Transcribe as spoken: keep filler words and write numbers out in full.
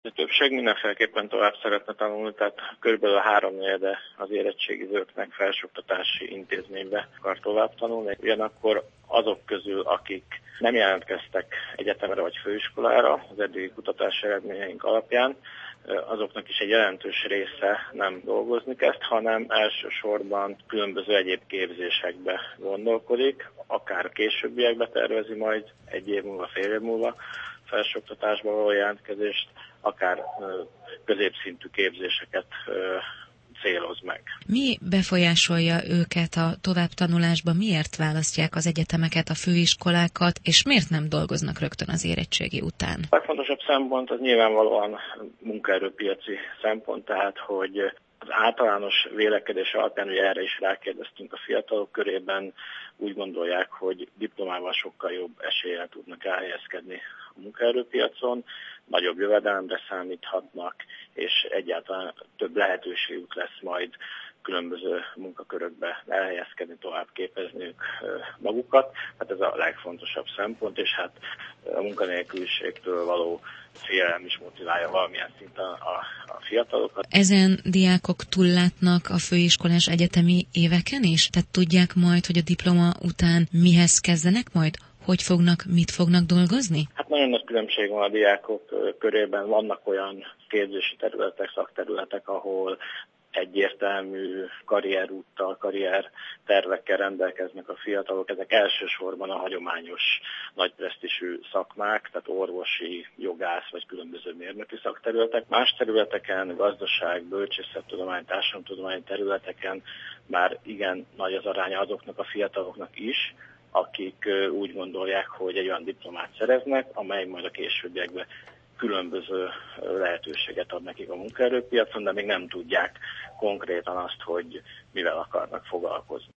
A többség mindenféleképpen tovább szeretne tanulni, tehát körülbelül háromnegyede az érettségizőknek felsőoktatási intézménybe akar tovább tanulni. Ugyanakkor azok közül, akik nem jelentkeztek egyetemre vagy főiskolára az eddigi kutatási eredményeink alapján, azoknak is egy jelentős része nem dolgozni kezd, hanem elsősorban különböző egyéb képzésekbe gondolkodik, akár későbbiekbe tervezi majd egy év múlva, fél év múlva felsőoktatásba való jelentkezést, akár középszintű képzéseket céloz meg. Mi befolyásolja őket a továbbtanulásba? Miért választják az egyetemeket, a főiskolákat, és miért nem dolgoznak rögtön az érettségi után? A legfontosabb szempont az nyilvánvalóan munkaerőpiaci szempont, tehát hogy az általános vélekedés alapján, ugye erre is rákérdeztünk a fiatalok körében, úgy gondolják, hogy diplomával sokkal jobb eséllyel tudnak elhelyezkedni a munkaerőpiacon, nagyobb jövedelemre számíthatnak, és egyáltalán több lehetőségük lesz majd különböző munkakörökbe elhelyezkedni, tovább képezniük magukat. Hát ez a legfontosabb szempont, és hát a munkanélküliségtől való félelem is motiválja valamilyen szinten a, a fiatalokat. Ezen diákok túllátnak a főiskolás egyetemi éveken is? Tehát tudják majd, hogy a diploma után mihez kezdenek majd? Hogy fognak, mit fognak dolgozni? Hát nagyon nagy különbség van a diákok körében. Vannak olyan képzési területek, szakterületek, ahol egyértelmű karrierúttal, karriertervekkel rendelkeznek a fiatalok. Ezek elsősorban a hagyományos nagy presztízsű szakmák, tehát orvosi, jogász vagy különböző mérnöki szakterületek. Más területeken, gazdaság, bölcsészettudomány, társadalomtudomány területeken már igen nagy az aránya azoknak a fiataloknak is, akik úgy gondolják, hogy egy olyan diplomát szereznek, amely majd a későbbiekben különböző lehetőséget ad nekik a munkaerőpiacon, de még nem tudják konkrétan azt, hogy mivel akarnak foglalkozni.